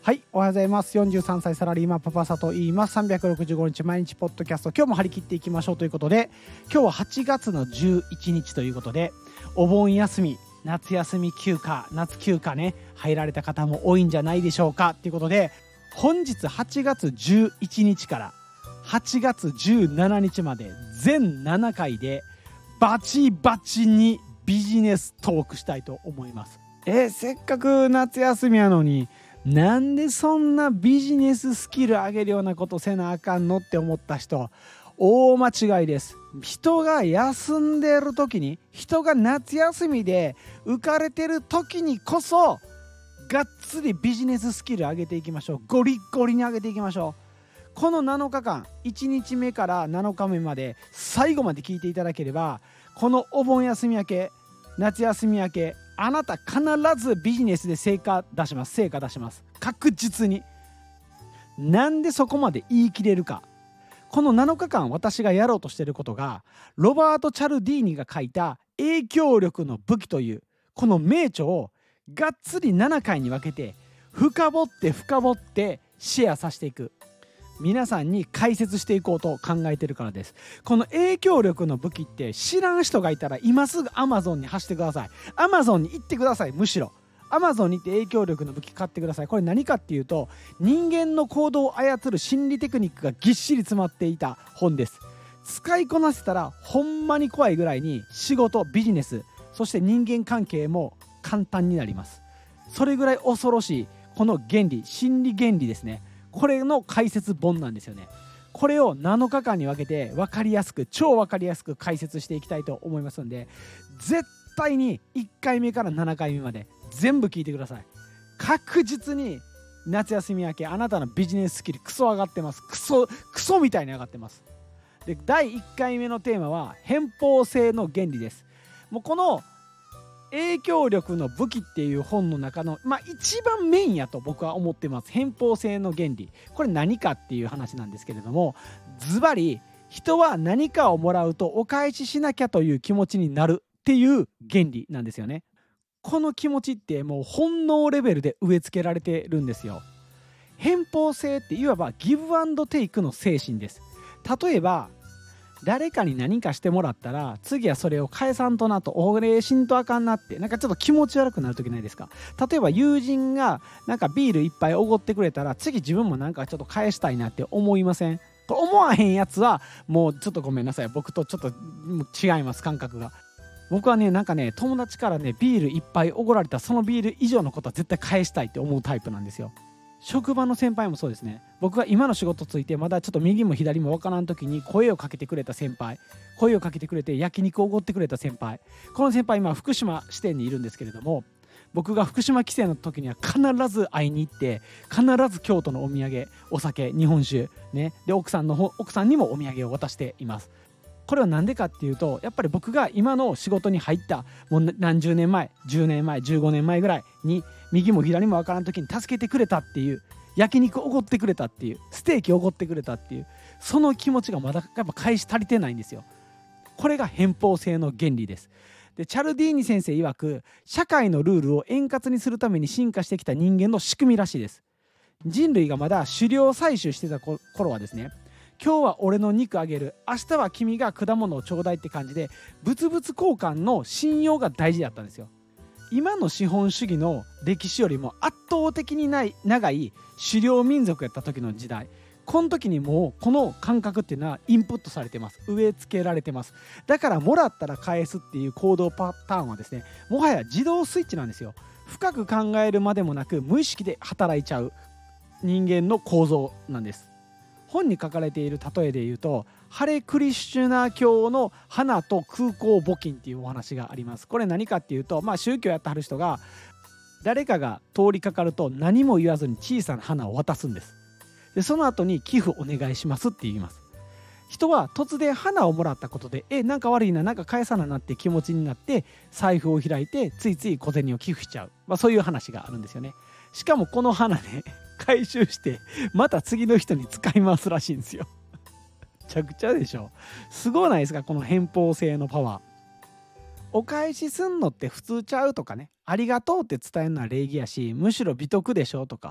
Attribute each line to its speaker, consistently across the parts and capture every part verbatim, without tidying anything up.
Speaker 1: はい、おはようございます。よんじゅうさんさいサラリーマンパパさと言います。さんびゃくろくじゅうごにち毎日ポッドキャスト、今日も張り切っていきましょうということで、今日ははちがつのじゅういちにちということで、お盆休み、夏休み休暇、夏休暇ね、入られた方も多いんじゃないでしょうかということで、本日はちがつじゅういちにちからはちがつじゅうしちにちまで全ななかいでバチバチにビジネストークしたいと思います。えせっかく夏休みやのになんでそんなビジネススキル上げるようなことせなあかんのって思った人、大間違いです。人が休んでる時に、人が夏休みで浮かれてる時にこそがっつりビジネススキル上げていきましょう。ゴリッゴリに上げていきましょう。このなのかかん、いちにちめからなのかめまで最後まで聞いていただければ、このお盆休み明け、夏休み明け、あなた必ずビジネスで成果出します。成果出します。確実に。なんでそこまで言い切れるか。このなのかかん私がやろうとしていることが、ロバート・チャルディーニが書いた影響力の武器というこの名著をがっつりななかいに分けて深掘って深掘ってシェアさせていく。皆さんに解説していこうと考えてるからです。この影響力の武器って知らん人がいたら今すぐ Amazon に走ってください。 Amazon に行ってください。むしろ Amazon に行って影響力の武器買ってください。これ何かっていうと、人間の行動を操る心理テクニックがぎっしり詰まっていた本です。使いこなせたらほんまに怖いぐらいに仕事、ビジネス、そして人間関係も簡単になります。それぐらい恐ろしいこの原理、心理原理ですね。これの解説本なんですよね。これをなのかかんに分けて分かりやすく、超分かりやすく解説していきたいと思いますんで、絶対にいっかいめからななかいめまで全部聞いてください。確実に夏休み明け、あなたのビジネススキルクソ上がってます。クソクソみたいに上がってます。で、だいいっかいめのテーマは偏方性の原理です。もうこの影響力の武器っていう本の中の、まあ、一番メインやと僕は思ってます。偏方性の原理、これ何かっていう話なんですけれども、ズバリ人は何かをもらうとお返ししなきゃという気持ちになるっていう原理なんですよね。この気持ちってもう本能レベルで植え付けられてるんですよ。偏方性っていわばギブアンドテイクの精神です。例えば誰かに何かしてもらったら、次はそれを返さんとなと、お礼しんとあかんなって、なんかちょっと気持ち悪くなる時ないですか。例えば友人がなんかビールいっぱいおごってくれたら、次自分もなんかちょっと返したいなって思いません？思わへんやつはもうちょっとごめんなさい、僕とちょっと違います、感覚が。僕はね、なんかね、友達からねビールいっぱいおごられたそのビール以上のことは絶対返したいって思うタイプなんですよ。職場の先輩もそうですね。僕が今の仕事ついてまだちょっと右も左も分からん時に声をかけてくれた先輩、声をかけてくれて焼肉をおごってくれた先輩、この先輩今福島支店にいるんですけれども、僕が福島帰省の時には必ず会いに行って、必ず京都のお土産、お酒、日本酒ね、で奥さんの奥さんにもお土産を渡しています。これは何でかっていうと、やっぱり僕が今の仕事に入ったもう何十年前、じゅうねんまえ、じゅうごねんまえぐらいに右も左も分からん時に助けてくれたっていう、焼肉おごってくれたっていう、ステーキおごってくれたっていう、その気持ちがまだやっぱ返し足りてないんですよ。これが偏方性の原理です。で、チャルディーニ先生曰く、社会のルールを円滑にするために進化してきた人間の仕組みらしいです。人類がまだ狩猟採集してた頃はですね、今日は俺の肉あげる、明日は君が果物をちょうだいって感じで、物々交換の信用が大事だったんですよ。今の資本主義の歴史よりも圧倒的にない長い狩猟民族やった時の時代、この時にもうこの感覚っていうのはインプットされてます。植え付けられてます。だからもらったら返すっていう行動パターンはですね、もはや自動スイッチなんですよ。深く考えるまでもなく無意識で働いちゃう人間の構造なんです。本に書かれている例えで言うと、ハレクリシュナ教の花と空港募金っていうお話があります。これ何かっていうと、まあ宗教やってはる人が誰かが通りかかると何も言わずに小さな花を渡すんです。でその後に寄付お願いしますって言います。人は突然花をもらったことで、えなんか悪いな、なんか返さななって気持ちになって財布を開いてついつい小銭を寄付しちゃう、まあ、そういう話があるんですよね。しかもこの花ね回収してまた次の人に使い回すらしいんですよ。めちゃくちゃでしょ。すごないですか、この偏方性のパワー。お返しすんのって普通ちゃうとかね、ありがとうって伝えるのは礼儀やし、むしろ美徳でしょとか、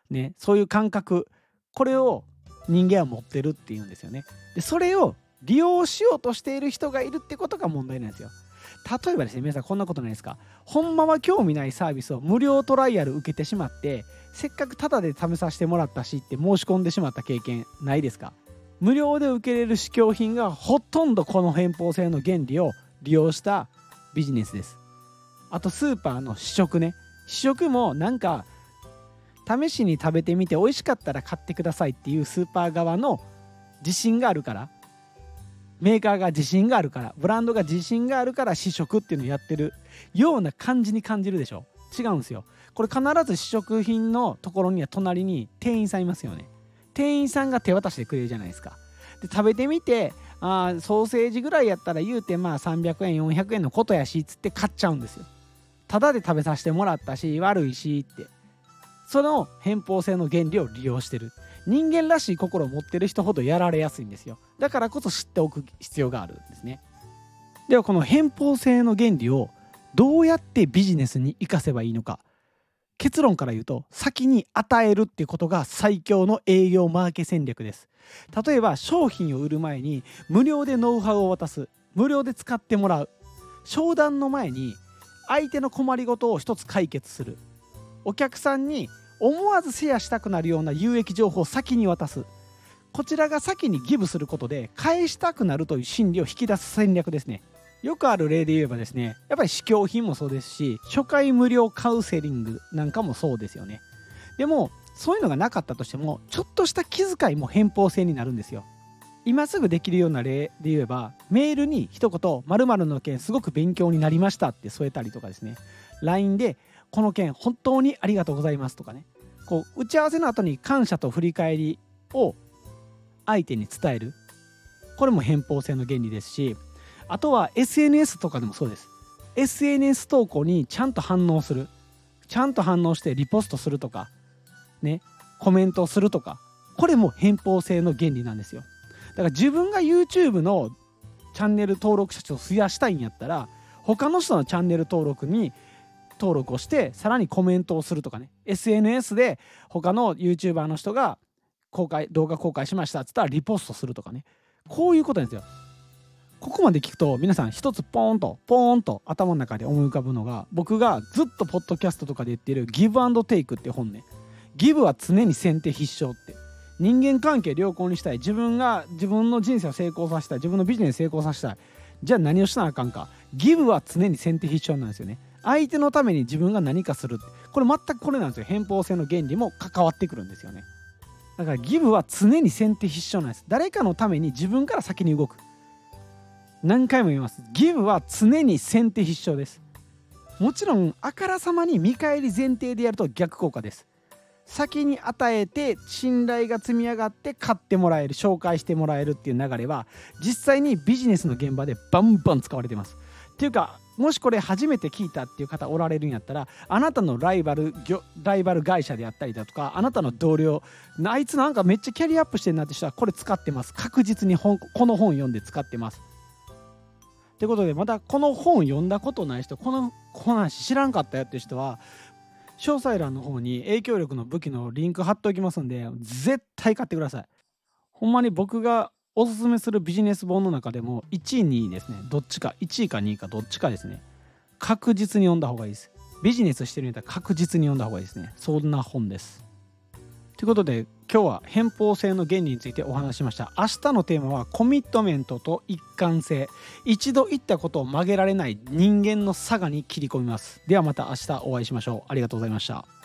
Speaker 1: ね、そういう感覚、これを人間は持ってるっていうんですよね。でそれを利用しようとしている人がいるってことが問題なんですよ。例えばですね、皆さんこんなことないですか？ほんまは興味ないサービスを無料トライアル受けてしまって、せっかくタダで試させてもらったしって申し込んでしまった経験ないですか？無料で受けれる試供品がほとんどこの偏方性の原理を利用したビジネスです。あとスーパーの試食ね、試食もなんか試しに食べてみて美味しかったら買ってくださいっていうスーパー側の自信があるから、メーカーが自信があるから、ブランドが自信があるから試食っていうのをやってるような感じに感じるでしょ。違うんですよ。これ必ず試食品のところには隣に店員さんいますよね。店員さんが手渡してくれるじゃないですか。で食べてみて、あソーセージぐらいやったら言うてまあさんびゃくえんよんひゃくえんのことやしっつって買っちゃうんですよ。ただで食べさせてもらったし悪いしって、その偏方性の原理を利用してる。人間らしい心を持ってる人ほどやられやすいんですよ。だからこそ知っておく必要があるんですね。ではこの偏方性の原理をどうやってビジネスに生かせばいいのか。結論から言うと、先に与えるっていうことが最強の営業マーケ戦略です。例えば商品を売る前に無料でノウハウを渡す、無料で使ってもらう、商談の前に相手の困りごとを一つ解決する、お客さんに思わずシェアしたくなるような有益情報を先に渡す、こちらが先にギブすることで返したくなるという心理を引き出す戦略ですね。よくある例で言えばですね、やっぱり試供品もそうですし、初回無料カウンセリングなんかもそうですよね。でもそういうのがなかったとしても、ちょっとした気遣いも偏方性になるんですよ。今すぐできるような例で言えば、メールに一言〇〇の件すごく勉強になりましたって添えたりとかですね、 ライン でこの件本当にありがとうございますとかね、こう打ち合わせの後に感謝と振り返りを相手に伝える、これも偏方性の原理ですし、あとは エスエヌエス とかでもそうです。 エスエヌエス 投稿にちゃんと反応する、ちゃんと反応してリポストするとかね、コメントするとか、これも偏方性の原理なんですよ。だから自分が YouTube のチャンネル登録者数を増やしたいんやったら、他の人のチャンネル登録に登録をしてさらにコメントをするとかね、 エスエヌエス で他の YouTuber の人が公開動画公開しましたっつったらリポストするとかね、こういうことなんですよ。ここまで聞くと皆さん一つポーンとポーンと頭の中で思い浮かぶのが、僕がずっとポッドキャストとかで言ってるギブアンドテイクっていう本ね。ギブは常に先手必勝って、人間関係良好にしたい、自分が自分の人生を成功させたい、自分のビジネス成功させたい、じゃあ何をしなあかんか。ギブは常に先手必勝なんですよね。相手のために自分が何かするって、これ全くこれなんですよ。偏方性の原理も関わってくるんですよね。だからギブは常に先手必勝なんです。誰かのために自分から先に動く。何回も言います。ギブは常に先手必勝です。もちろんあからさまに見返り前提でやると逆効果です。先に与えて信頼が積み上がって買ってもらえる、紹介してもらえるっていう流れは実際にビジネスの現場でバンバン使われています。っていうか、もしこれ初めて聞いたっていう方おられるんやったら、あなたのライバルライバル会社であったりだとか、あなたの同僚、あいつなんかめっちゃキャリアアップしてるなって人はこれ使ってます。確実に本この本読んで使ってます。ということで、またこの本読んだことない人、この話知らんかったよっていう人は、詳細欄の方に影響力の武器のリンク貼っておきますんで、絶対買ってください。ほんまに僕がおすすめするビジネス本の中でもいちいにいですね、どっちかいちいかにいかどっちかですね、確実に読んだ方がいいです。ビジネスしてるんだったら確実に読んだ方がいいですね。そんな本です。ということで今日は偏方性の原理についてお話ししました。明日のテーマはコミットメントと一貫性。一度言ったことを曲げられない人間の差がに切り込みます。ではまた明日お会いしましょう。ありがとうございました。